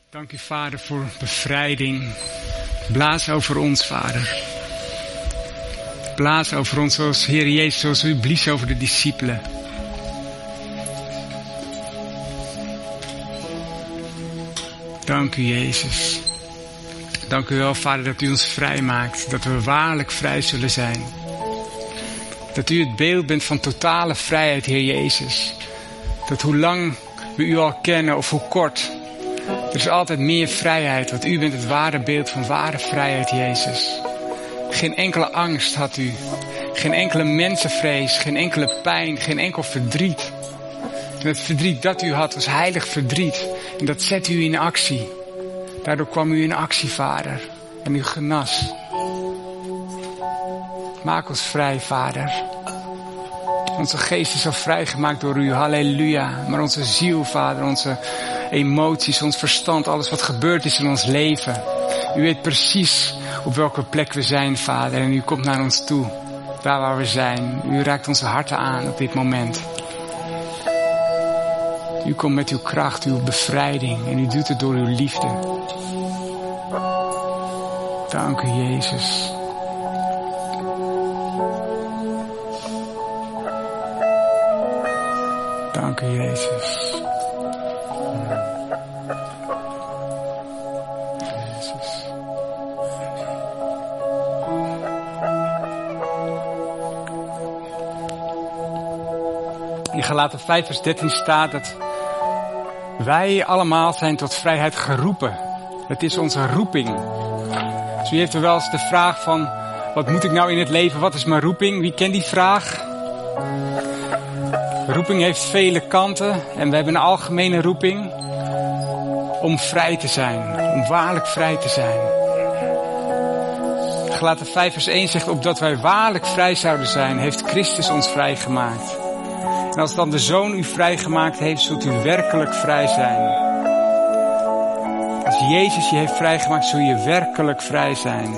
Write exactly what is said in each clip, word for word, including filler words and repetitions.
Dank u, Vader, voor bevrijding. Blaas over ons, Vader. Blaas over ons zoals Heer Jezus, zoals u blies over de discipelen. Dank u, Jezus. Dank u wel, Vader, dat u ons vrij maakt. Dat we waarlijk vrij zullen zijn. Dat u het beeld bent van totale vrijheid, Heer Jezus. Dat hoe lang we u al kennen of hoe kort, er is altijd meer vrijheid. Want u bent het ware beeld van ware vrijheid, Jezus. Geen enkele angst had u. Geen enkele mensenvrees. Geen enkele pijn. Geen enkel verdriet. En het verdriet dat u had was heilig verdriet. En dat zet u in actie. Daardoor kwam u in actie, Vader. En u genas. Maak ons vrij, Vader. Onze geest is al vrijgemaakt door u. Halleluja. Maar onze ziel, Vader, onze emoties, ons verstand, alles wat gebeurd is in ons leven. U weet precies op welke plek we zijn, Vader. En u komt naar ons toe. Daar waar we zijn. U raakt onze harten aan op dit moment. U komt met uw kracht, uw bevrijding. En u doet het door uw liefde. Dank u, Jezus. Dank u, Jezus. Jezus. In Galaten vijf vers dertien staat dat wij allemaal zijn tot vrijheid geroepen. Het is onze roeping. Dus wie heeft er wel eens de vraag van, wat moet ik nou in het leven? Wat is mijn roeping? Wie kent die vraag? Roeping heeft vele kanten en we hebben een algemene roeping om vrij te zijn, om waarlijk vrij te zijn. Galaten vijf vers één zegt, opdat wij waarlijk vrij zouden zijn, heeft Christus ons vrijgemaakt. En als dan de Zoon u vrijgemaakt heeft, zult u werkelijk vrij zijn. Als Jezus je heeft vrijgemaakt, zul je werkelijk vrij zijn.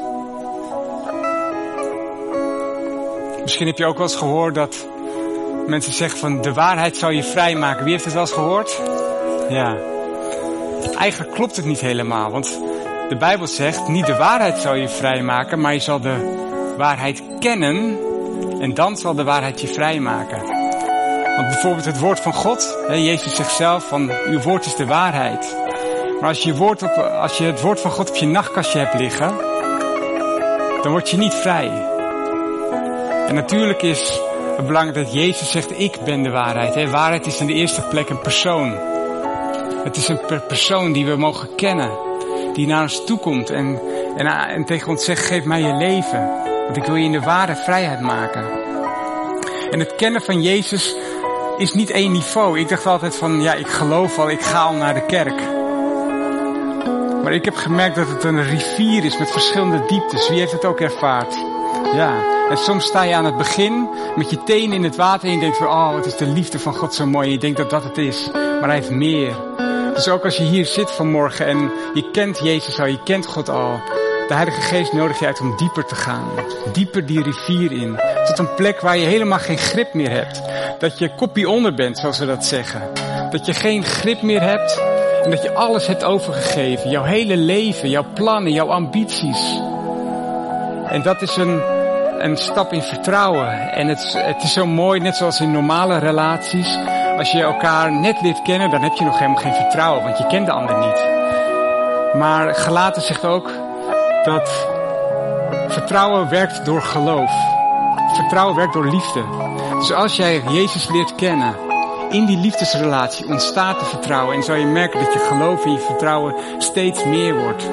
Misschien heb je ook wel eens gehoord dat mensen zeggen van de waarheid zal je vrijmaken. Wie heeft het wel eens gehoord? Ja. Eigenlijk klopt het niet helemaal. Want de Bijbel zegt niet de waarheid zal je vrijmaken. Maar je zal de waarheid kennen. En dan zal de waarheid je vrijmaken. Want bijvoorbeeld het woord van God. Hè, Jezus zegt zelf van uw woord is de waarheid. Maar als je, je woord op, als je het woord van God op je nachtkastje hebt liggen. Dan word je niet vrij. En natuurlijk is het belangrijk dat Jezus zegt, ik ben de waarheid. Hè? Waarheid is in de eerste plek een persoon. Het is een per persoon die we mogen kennen. Die naar ons toe komt en, en, en tegen ons zegt, geef mij je leven. Want ik wil je in de ware vrijheid maken. En het kennen van Jezus is niet één niveau. Ik dacht altijd van, ja, ik geloof al, ik ga al naar de kerk. Maar ik heb gemerkt dat het een rivier is met verschillende dieptes. Wie heeft het ook ervaard? Ja, en soms sta je aan het begin met je tenen in het water en je denkt van, oh, wat is de liefde van God zo mooi. En je denkt dat dat het is, maar hij heeft meer. Dus ook als je hier zit vanmorgen en je kent Jezus al, je kent God al. De Heilige Geest nodigt je uit om dieper te gaan. Dieper die rivier in. Tot een plek waar je helemaal geen grip meer hebt. Dat je koppie onder bent, zoals we dat zeggen. Dat je geen grip meer hebt en dat je alles hebt overgegeven. Jouw hele leven, jouw plannen, jouw ambities. En dat is een, een stap in vertrouwen. En het, het is zo mooi, net zoals in normale relaties. Als je elkaar net leert kennen, dan heb je nog helemaal geen vertrouwen. Want je kent de ander niet. Maar Galaten zegt ook dat vertrouwen werkt door geloof. Vertrouwen werkt door liefde. Dus als jij Jezus leert kennen, in die liefdesrelatie ontstaat er vertrouwen. En zal je merken dat je geloof en je vertrouwen steeds meer wordt.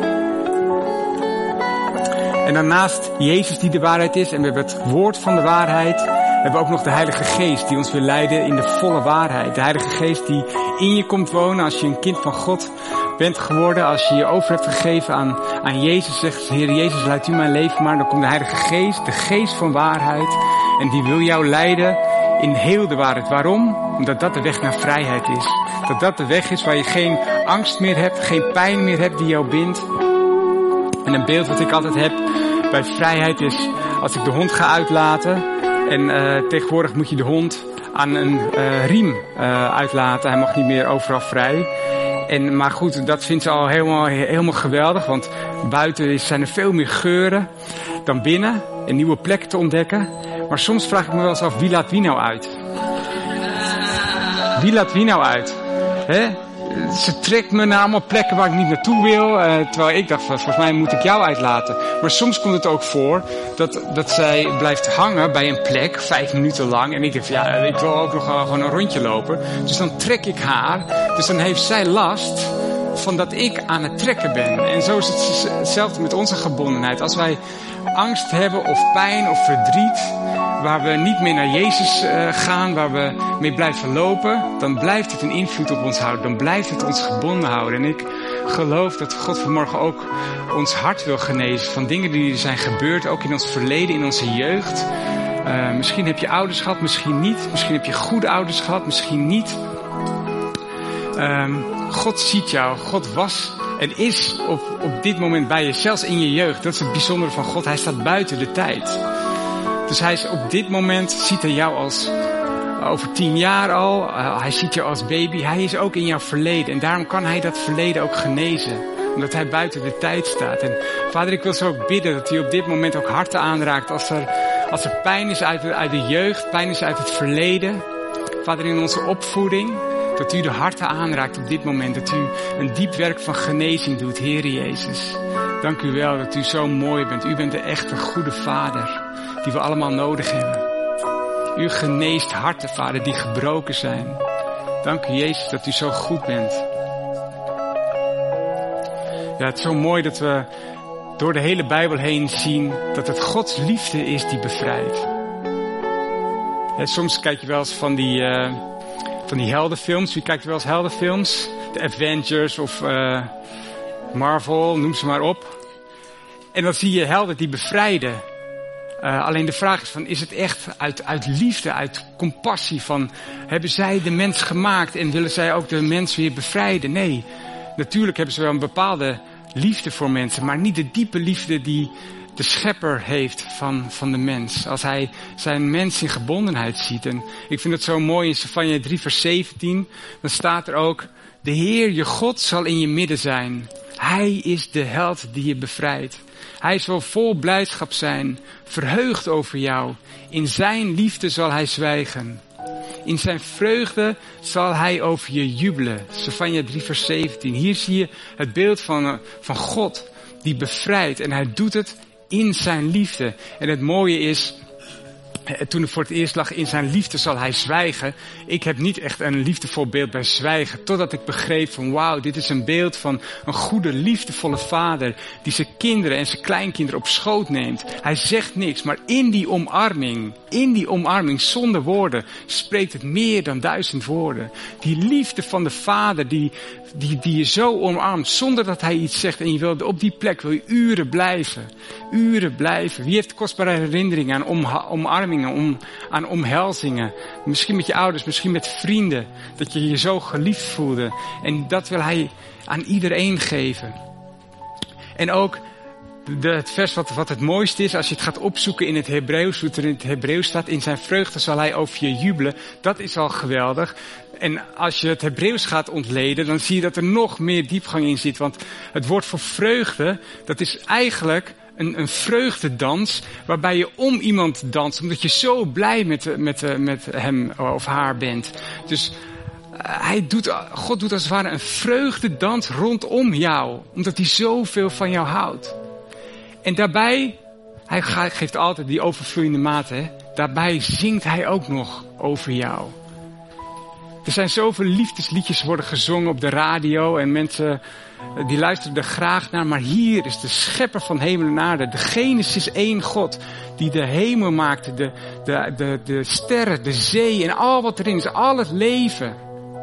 En daarnaast Jezus die de waarheid is. En we hebben het woord van de waarheid. We hebben ook nog de Heilige Geest die ons wil leiden in de volle waarheid. De Heilige Geest die in je komt wonen als je een kind van God bent geworden. Als je je over hebt gegeven aan, aan Jezus. Zegt, Heer Jezus, leid u mijn leven maar. Dan komt de Heilige Geest, de Geest van waarheid. En die wil jou leiden in heel de waarheid. Waarom? Omdat dat de weg naar vrijheid is. Dat dat de weg is waar je geen angst meer hebt. Geen pijn meer hebt die jou bindt. En een beeld wat ik altijd heb bij vrijheid is als ik de hond ga uitlaten. En uh, tegenwoordig moet je de hond aan een uh, riem uh, uitlaten. Hij mag niet meer overal vrij. En, maar goed, dat vindt ze al helemaal, helemaal geweldig. Want buiten zijn er veel meer geuren dan binnen. En nieuwe plekken te ontdekken. Maar soms vraag ik me wel eens af, wie laat wie nou uit? Wie laat wie nou uit? Hè? Ze trekt me naar allemaal plekken waar ik niet naartoe wil. Uh, terwijl ik dacht, volgens mij moet ik jou uitlaten. Maar soms komt het ook voor dat, dat zij blijft hangen bij een plek, vijf minuten lang. En ik denk, ja, ik wil ook nog gewoon een rondje lopen. Dus dan trek ik haar. Dus dan heeft zij last van dat ik aan het trekken ben. En zo is het hetzelfde met onze gebondenheid. Als wij angst hebben of pijn of verdriet, waar we niet meer naar Jezus uh, gaan, waar we mee blijven lopen, dan blijft het een invloed op ons houden. Dan blijft het ons gebonden houden. En ik geloof dat God vanmorgen ook ons hart wil genezen van dingen die er zijn gebeurd, ook in ons verleden, in onze jeugd. Uh, misschien heb je ouders gehad, misschien niet. Misschien heb je goede ouders gehad, misschien niet. Um, God ziet jou. God was en is op, op dit moment bij je, zelfs in je jeugd. Dat is het bijzondere van God. Hij staat buiten de tijd. Dus hij is op dit moment, ziet hij jou als over tien jaar al. Uh, hij ziet jou als baby. Hij is ook in jouw verleden. En daarom kan hij dat verleden ook genezen. Omdat hij buiten de tijd staat. En Vader, ik wil zo ook bidden dat hij op dit moment ook harten aanraakt. Als er, als er pijn is uit de, uit de jeugd, pijn is uit het verleden. Vader, in onze opvoeding. Dat u de harten aanraakt op dit moment. Dat u een diep werk van genezing doet, Heere Jezus. Dank u wel dat u zo mooi bent. U bent de echte goede Vader die we allemaal nodig hebben. U geneest harten, Vader, die gebroken zijn. Dank u, Jezus, dat u zo goed bent. Ja, het is zo mooi dat we door de hele Bijbel heen zien dat het Gods liefde is die bevrijdt. Ja, soms kijk je wel eens van die, uh, van die heldenfilms. Wie kijkt er wel eens heldenfilms? De Avengers of uh, Marvel, noem ze maar op. En dan zie je helden die bevrijden. Uh, alleen de vraag is van, is het echt uit, uit liefde, uit compassie van, hebben zij de mens gemaakt en willen zij ook de mens weer bevrijden? Nee, natuurlijk hebben ze wel een bepaalde liefde voor mensen, maar niet de diepe liefde die de schepper heeft van, van de mens. Als hij zijn mens in gebondenheid ziet. En ik vind het zo mooi in Sefanja drie vers zeventien, dan staat er ook, de Heer je God zal in je midden zijn. Hij is de held die je bevrijdt. Hij zal vol blijdschap zijn, verheugd over jou. In zijn liefde zal hij zwijgen. In zijn vreugde zal hij over je jubelen. Sefanja drie vers zeventien. Hier zie je het beeld van, van God die bevrijdt. En hij doet het in zijn liefde. En het mooie is, toen ik voor het eerst lag, in zijn liefde zal hij zwijgen. Ik heb niet echt een liefdevol beeld bij zwijgen. Totdat ik begreep van wauw, dit is een beeld van een goede, liefdevolle vader. Die zijn kinderen en zijn kleinkinderen op schoot neemt. Hij zegt niks, maar in die omarming, in die omarming zonder woorden, spreekt het meer dan duizend woorden. Die liefde van de vader die, die, die je zo omarmt zonder dat hij iets zegt. En je wil op die plek wil je uren blijven. Uren blijven. Wie heeft kostbare herinneringen aan om, omarming? Om, aan omhelzingen. Misschien met je ouders, misschien met vrienden. Dat je je zo geliefd voelde. En dat wil hij aan iedereen geven. En ook de, het vers wat, wat het mooiste is, als je het gaat opzoeken in het Hebreeuws, hoe het er in het Hebreeuws staat, in zijn vreugde zal hij over je jubelen. Dat is al geweldig. En als je het Hebreeuws gaat ontleden, dan zie je dat er nog meer diepgang in zit. Want het woord voor vreugde, dat is eigenlijk Een, een vreugdedans waarbij je om iemand danst. Omdat je zo blij met, met, met hem of haar bent. Dus uh, hij doet, God doet als het ware een vreugdedans rondom jou. Omdat hij zoveel van jou houdt. En daarbij, hij geeft altijd die overvloeiende mate. Hè? Daarbij zingt hij ook nog over jou. Er zijn zoveel liefdesliedjes worden gezongen op de radio. En mensen die luisteren er graag naar. Maar hier is de schepper van hemel en aarde. De Genesis één God. Die de hemel maakte. De, de, de, de sterren, de zee en al wat erin is. Al het leven.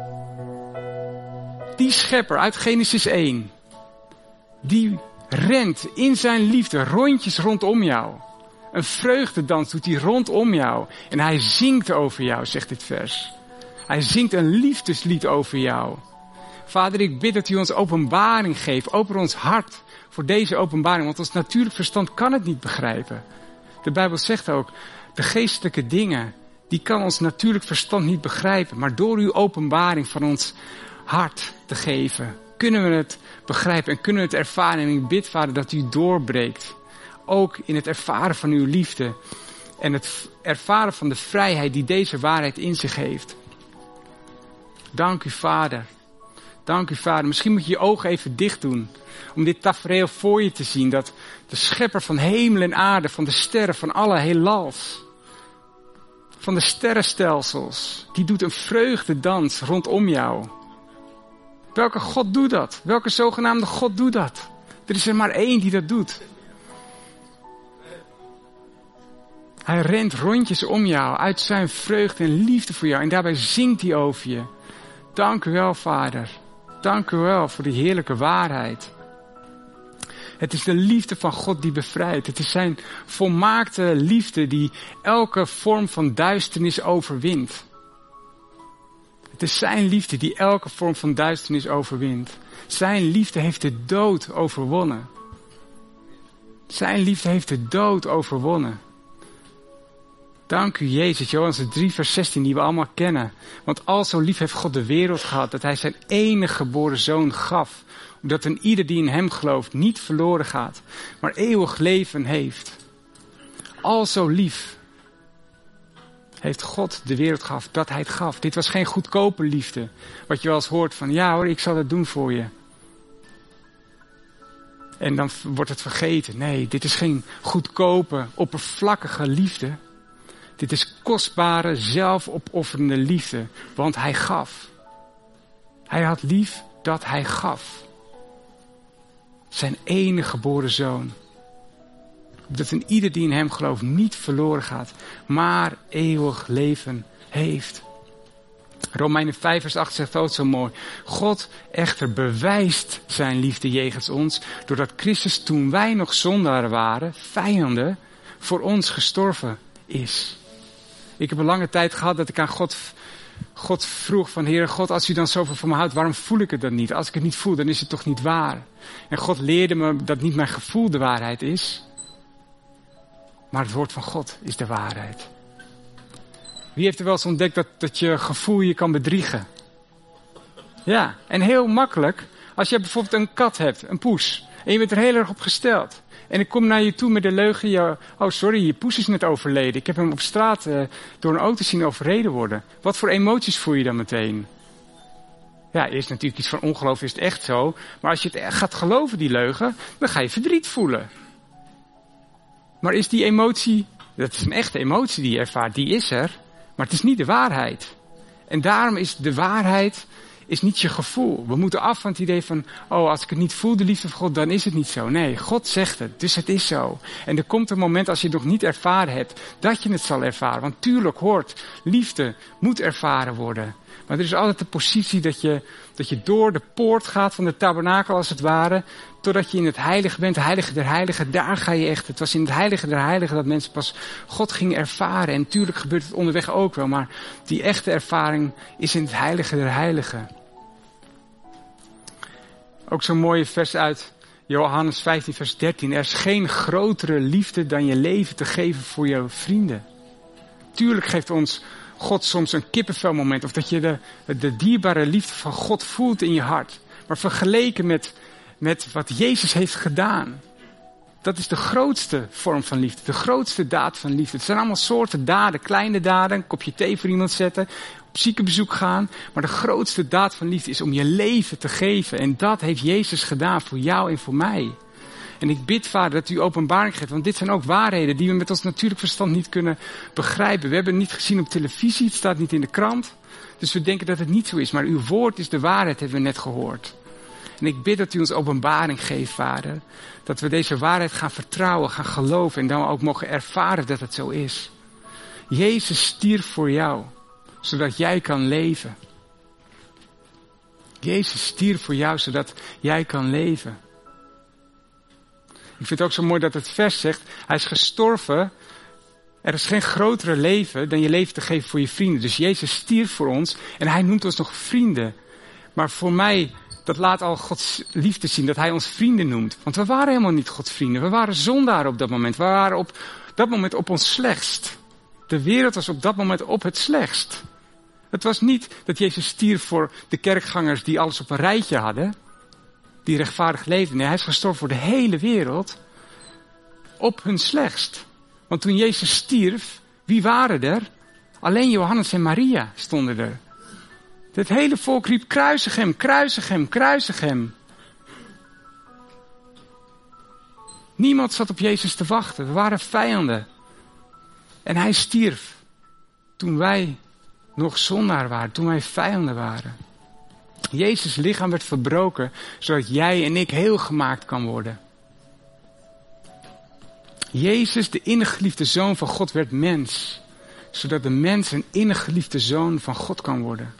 Die schepper uit Genesis één. Die rent in zijn liefde rondjes rondom jou. Een vreugdedans doet hij rondom jou. En hij zingt over jou, zegt dit vers. Hij zingt een liefdeslied over jou. Vader, ik bid dat u ons openbaring geeft. Open ons hart voor deze openbaring. Want ons natuurlijk verstand kan het niet begrijpen. De Bijbel zegt ook, de geestelijke dingen, die kan ons natuurlijk verstand niet begrijpen. Maar door uw openbaring van ons hart te geven. Kunnen we het begrijpen en kunnen we het ervaren. En ik bid, Vader, dat u doorbreekt. Ook in het ervaren van uw liefde. En het ervaren van de vrijheid die deze waarheid in zich heeft. Dank u, Vader. Dank u, Vader. Misschien moet je je ogen even dicht doen. Om dit tafereel voor je te zien. Dat de schepper van hemel en aarde, van de sterren, van alle heelals. Van de sterrenstelsels. Die doet een vreugdedans rondom jou. Welke God doet dat? Welke zogenaamde God doet dat? Er is er maar één die dat doet. Hij rent rondjes om jou uit zijn vreugde en liefde voor jou. En daarbij zingt hij over je. Dank u wel, Vader. Dank u wel voor die heerlijke waarheid. Het is de liefde van God die bevrijdt. Het is zijn volmaakte liefde die elke vorm van duisternis overwint. Het is zijn liefde die elke vorm van duisternis overwint. Zijn liefde heeft de dood overwonnen. Zijn liefde heeft de dood overwonnen. Dank u, Jezus, Johannes drie vers zestien, die we allemaal kennen. Want al zo lief heeft God de wereld gehad, dat hij zijn enige geboren zoon gaf. Omdat een ieder die in hem gelooft niet verloren gaat, maar eeuwig leven heeft. Al zo lief heeft God de wereld gehad, dat hij het gaf. Dit was geen goedkope liefde. Wat je wel eens hoort van, ja hoor, ik zal het doen voor je. En dan wordt het vergeten. Nee, dit is geen goedkope, oppervlakkige liefde. Dit is kostbare, zelfopofferende liefde. Want hij gaf. Hij had lief dat hij gaf. Zijn enige geboren zoon. Dat een ieder die in hem gelooft niet verloren gaat. Maar eeuwig leven heeft. Romeinen vijf vers acht zegt ook zo mooi. God echter bewijst zijn liefde jegens ons. Doordat Christus toen wij nog zondaren waren, vijanden, voor ons gestorven is. Ik heb een lange tijd gehad dat ik aan God, God vroeg van Heere God, als u dan zoveel van me houdt, waarom voel ik het dan niet? Als ik het niet voel, dan is het toch niet waar? En God leerde me dat niet mijn gevoel de waarheid is, maar het woord van God is de waarheid. Wie heeft er wel eens ontdekt dat, dat je gevoel je kan bedriegen? Ja, en heel makkelijk. Als je bijvoorbeeld een kat hebt, een poes, en je bent er heel erg op gesteld. En ik kom naar je toe met de leugen, je, oh sorry, je poes is net overleden. Ik heb hem op straat uh, door een auto zien overreden worden. Wat voor emoties voel je dan meteen? Ja, eerst natuurlijk iets van ongeloof, is het echt zo. Maar als je het gaat geloven, die leugen, dan ga je verdriet voelen. Maar is die emotie, dat is een echte emotie die je ervaart, die is er. Maar het is niet de waarheid. En daarom is de waarheid is niet je gevoel. We moeten af van het idee van, oh, als ik het niet voel, de liefde van God, dan is het niet zo. Nee, God zegt het, dus het is zo. En er komt een moment als je het nog niet ervaren hebt, dat je het zal ervaren. Want tuurlijk hoort, liefde moet ervaren worden. Maar er is altijd de positie dat je, dat je door de poort gaat van de tabernakel als het ware, totdat je in het heilige bent, de heilige der heiligen, daar ga je echt. Het was in het heilige der heiligen dat mensen pas God gingen ervaren. En tuurlijk gebeurt het onderweg ook wel, maar die echte ervaring is in het heilige der heiligen. Ook zo'n mooie vers uit Johannes vijftien vers dertien. Er is geen grotere liefde dan je leven te geven voor jouw vrienden. Tuurlijk geeft ons God soms een kippenvelmoment. Of dat je de, de dierbare liefde van God voelt in je hart. Maar vergeleken met, met wat Jezus heeft gedaan. Dat is de grootste vorm van liefde. De grootste daad van liefde. Het zijn allemaal soorten daden. Kleine daden. Een kopje thee voor iemand zetten. Op ziekenbezoek gaan. Maar de grootste daad van liefde is om je leven te geven. En dat heeft Jezus gedaan voor jou en voor mij. En ik bid, Vader, dat u openbaring geeft. Want dit zijn ook waarheden die we met ons natuurlijk verstand niet kunnen begrijpen. We hebben het niet gezien op televisie. Het staat niet in de krant. Dus we denken dat het niet zo is. Maar uw woord is de waarheid, hebben we net gehoord. En ik bid dat u ons openbaring geeft, Vader. Dat we deze waarheid gaan vertrouwen, gaan geloven. En dan ook mogen ervaren dat het zo is. Jezus stierf voor jou. Zodat jij kan leven. Jezus stierf voor jou, zodat jij kan leven. Ik vind het ook zo mooi dat het vers zegt, hij is gestorven. Er is geen grotere leven dan je leven te geven voor je vrienden. Dus Jezus stierf voor ons en hij noemt ons nog vrienden. Maar voor mij, dat laat al Gods liefde zien, dat hij ons vrienden noemt. Want we waren helemaal niet Gods vrienden. We waren zondaren op dat moment. We waren op dat moment op ons slechtst. De wereld was op dat moment op het slechtst. Het was niet dat Jezus stierf voor de kerkgangers die alles op een rijtje hadden. Die rechtvaardig leefden. Nee, hij is gestorven voor de hele wereld. Op hun slechtst. Want toen Jezus stierf, wie waren er? Alleen Johannes en Maria stonden er. Het hele volk riep, kruisig hem, kruisig hem, kruisig hem. Niemand zat op Jezus te wachten. We waren vijanden. En hij stierf toen wij nog zondaar waren, toen wij vijanden waren. Jezus' lichaam werd verbroken, zodat jij en ik heel gemaakt kan worden. Jezus, de innig geliefde Zoon van God, werd mens, zodat de mens een innig geliefde Zoon van God kan worden.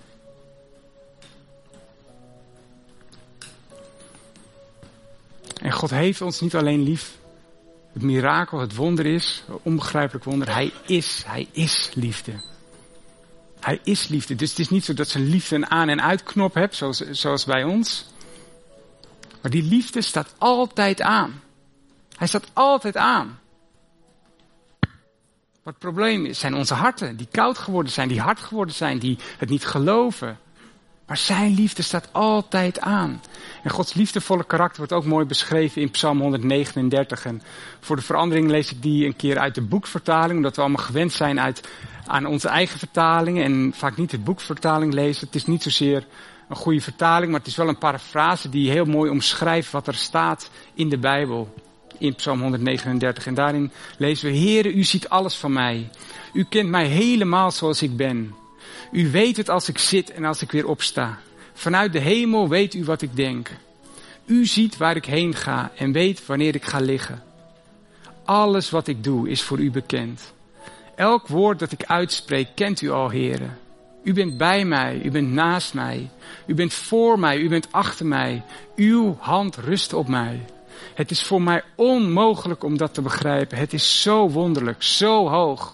En God heeft ons niet alleen lief. Het mirakel, het wonder is, een onbegrijpelijk wonder, hij is, hij is liefde. Hij is liefde. Dus het is niet zo dat zijn liefde een aan- en uitknop hebt, zoals, zoals bij ons. Maar die liefde staat altijd aan. Hij staat altijd aan. Wat het probleem is, zijn onze harten, die koud geworden zijn, die hard geworden zijn, die het niet geloven. Maar zijn liefde staat altijd aan. En Gods liefdevolle karakter wordt ook mooi beschreven in Psalm honderdnegenendertig. En voor de verandering lees ik die een keer uit de boekvertaling, omdat we allemaal gewend zijn uit, aan onze eigen vertalingen en vaak niet de boekvertaling lezen. Het is niet zozeer een goede vertaling, maar het is wel een parafrase die heel mooi omschrijft wat er staat in de Bijbel. In Psalm honderdnegenendertig. En daarin lezen we, Heere, u ziet alles van mij. U kent mij helemaal zoals ik ben. U weet het als ik zit en als ik weer opsta. Vanuit de hemel weet u wat ik denk. U ziet waar ik heen ga en weet wanneer ik ga liggen. Alles wat ik doe is voor u bekend. Elk woord dat ik uitspreek kent u al, Heere. U bent bij mij, u bent naast mij. U bent voor mij, u bent achter mij. Uw hand rust op mij. Het is voor mij onmogelijk om dat te begrijpen. Het is zo wonderlijk, zo hoog.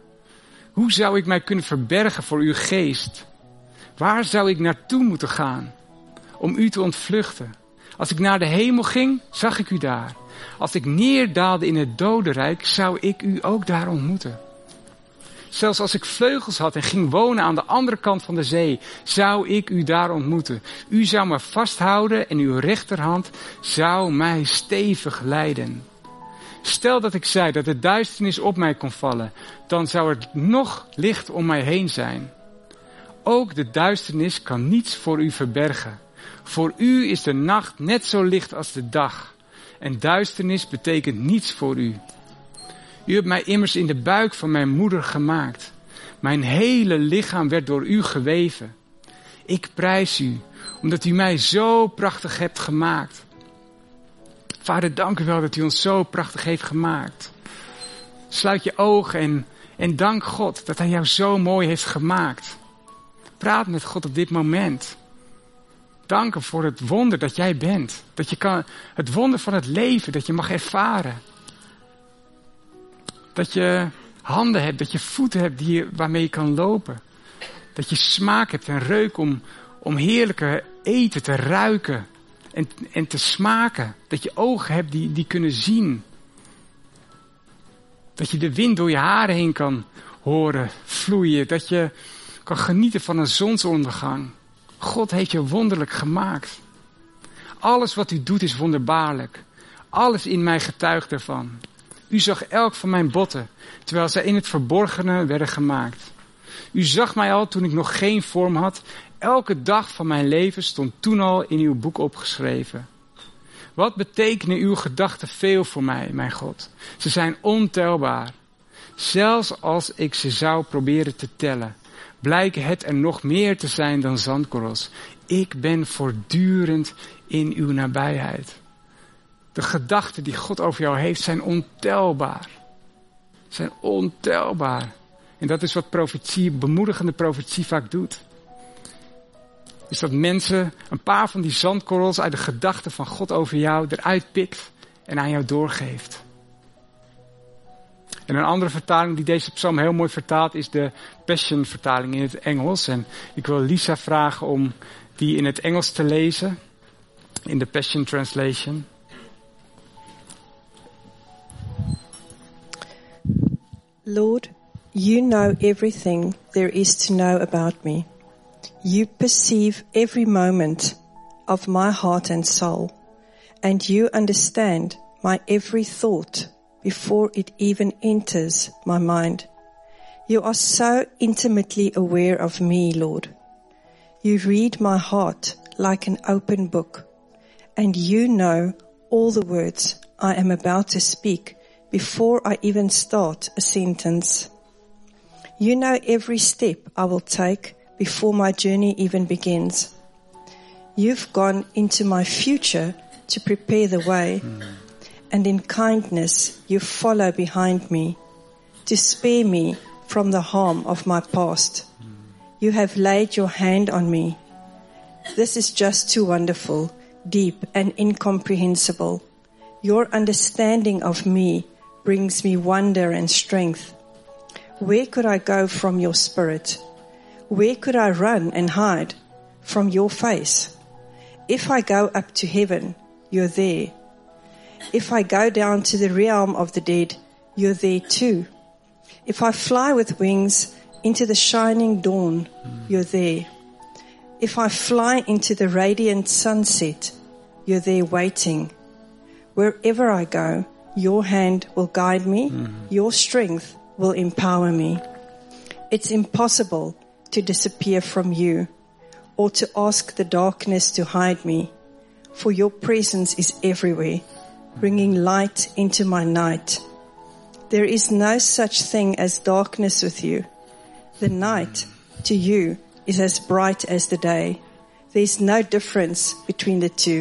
Hoe zou ik mij kunnen verbergen voor uw geest? Waar zou ik naartoe moeten gaan om u te ontvluchten? Als ik naar de hemel ging, zag ik u daar. Als ik neerdaalde in het dodenrijk, zou ik u ook daar ontmoeten. Zelfs als ik vleugels had en ging wonen aan de andere kant van de zee, zou ik u daar ontmoeten. U zou me vasthouden en uw rechterhand zou mij stevig leiden. Stel dat ik zei dat de duisternis op mij kon vallen, dan zou er nog licht om mij heen zijn. Ook de duisternis kan niets voor u verbergen. Voor u is de nacht net zo licht als de dag. En duisternis betekent niets voor u. U hebt mij immers in de buik van mijn moeder gemaakt. Mijn hele lichaam werd door u geweven. Ik prijs u, omdat u mij zo prachtig hebt gemaakt. Vader, dank u wel dat u ons zo prachtig heeft gemaakt. Sluit je ogen en, en dank God dat hij jou zo mooi heeft gemaakt. Praat met God op dit moment. Dank hem voor het wonder dat jij bent. Dat je kan, het wonder van het leven, dat je mag ervaren. Dat je handen hebt, dat je voeten hebt die je, waarmee je kan lopen. Dat je smaak hebt en reuk om, om heerlijke eten te ruiken en, en te smaken. Dat je ogen hebt die, die kunnen zien. Dat je de wind door je haren heen kan horen, vloeien. Dat je kan genieten van een zonsondergang. God heeft je wonderlijk gemaakt. Alles wat u doet is wonderbaarlijk. Alles in mij getuigt ervan. U zag elk van mijn botten, terwijl zij in het verborgene werden gemaakt. U zag mij al toen ik nog geen vorm had. Elke dag van mijn leven stond toen al in uw boek opgeschreven. Wat betekenen uw gedachten veel voor mij, mijn God? Ze zijn ontelbaar. Zelfs als ik ze zou proberen te tellen, blijken het er nog meer te zijn dan zandkorrels. Ik ben voortdurend in uw nabijheid. De gedachten die God over jou heeft zijn ontelbaar. Zijn ontelbaar. En dat is wat profetie, bemoedigende profetie vaak doet. Is dat mensen een paar van die zandkorrels uit de gedachten van God over jou eruit pikt en aan jou doorgeeft. En een andere vertaling die deze psalm heel mooi vertaalt is de Passion vertaling in het Engels. En ik wil Lisa vragen om die in het Engels te lezen. In de Passion Translation. Lord, You know everything there is to know about me. You perceive every moment of my heart and soul, and you understand my every thought before it even enters my mind. You are so intimately aware of me, Lord. You read my heart like an open book, and you know all the words I am about to speak before I even start a sentence. You know every step I will take before my journey even begins. You've gone into my future to prepare the way, mm. and in kindness you follow behind me to spare me from the harm of my past. Mm. You have laid your hand on me. This is just too wonderful, deep and incomprehensible. Your understanding of me brings me wonder and strength. Where could I go from your spirit? Where could I run and hide from your face? If I go up to heaven, you're there. If I go down to the realm of the dead, you're there too. If I fly with wings into the shining dawn, you're there. If I fly into the radiant sunset, you're there waiting. Wherever I go, your hand will guide me, mm. your strength will empower me. It's impossible to disappear from you or to ask the darkness to hide me, for your presence is everywhere, bringing light into my night. There is no such thing as darkness with you. The night to you is as bright as the day. There's no difference between the two.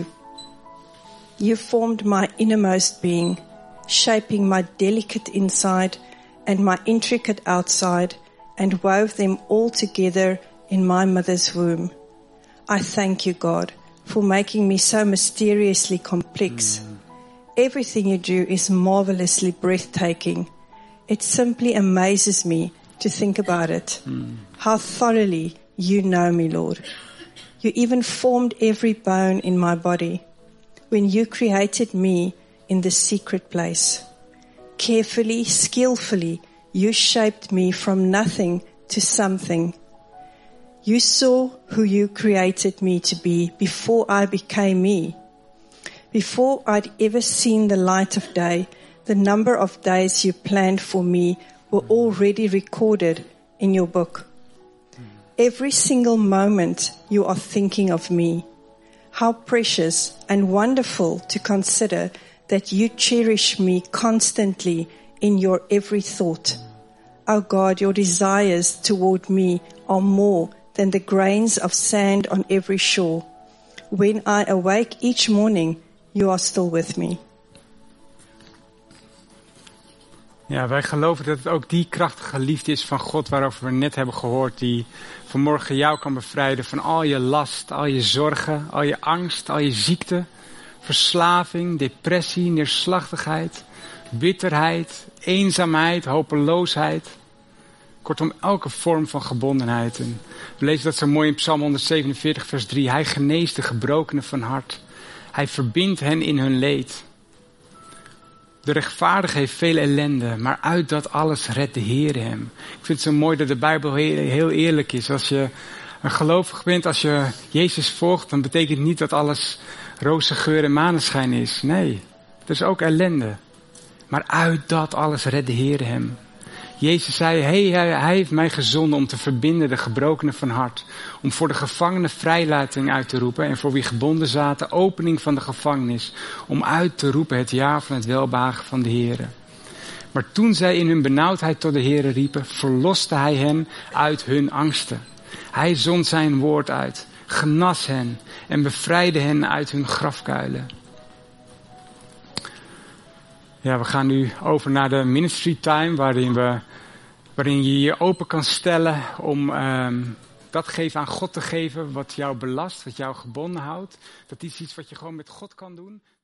You formed my innermost being, shaping my delicate inside and my intricate outside, and wove them all together in my mother's womb. I thank you, God, for making me so mysteriously complex. Mm. Everything you do is marvelously breathtaking. It simply amazes me to think about it. Mm. How thoroughly you know me, Lord. You even formed every bone in my body when you created me in the secret place. Carefully, skillfully, you shaped me from nothing to something. You saw who you created me to be before I became me. Before I'd ever seen the light of day, the number of days you planned for me were already recorded in your book. Every single moment you are thinking of me. How precious and wonderful to consider that you cherish me constantly in your every thought. Oh God, your desires toward me are more than the grains of sand on every shore. When I awake each morning, you are still with me. Ja, wij geloven dat het ook die krachtige liefde is van God waarover we net hebben gehoord, die vanmorgen jou kan bevrijden van al je last, al je zorgen, al je angst, al je ziekte, verslaving, depressie, neerslachtigheid, bitterheid, eenzaamheid, hopeloosheid. Kortom, elke vorm van gebondenheid. En we lezen dat zo mooi in Psalm honderdzevenenveertig vers drie. Hij geneest de gebrokenen van hart. Hij verbindt hen in hun leed. De rechtvaardige heeft veel ellende, maar uit dat alles redt de Heer hem. Ik vind het zo mooi dat de Bijbel heel eerlijk is. Als je een gelovig bent, als je Jezus volgt, dan betekent niet dat alles roze geur en maneschijn is. Nee, er is ook ellende. Maar uit dat alles redt de Heer hem. Jezus zei, hey, hij, hij heeft mij gezonden om te verbinden de gebrokenen van hart. Om voor de gevangenen vrijlating uit te roepen. En voor wie gebonden zaten, opening van de gevangenis. Om uit te roepen het jaar van het welbehagen van de Heere. Maar toen zij in hun benauwdheid tot de Heere riepen, verloste hij hen uit hun angsten. Hij zond zijn woord uit, genas hen en bevrijdde hen uit hun grafkuilen. Ja, we gaan nu over naar de ministry time, waarin, we, waarin je je open kan stellen om um, datgeve aan God te geven wat jou belast, wat jou gebonden houdt. Dat is iets wat je gewoon met God kan doen.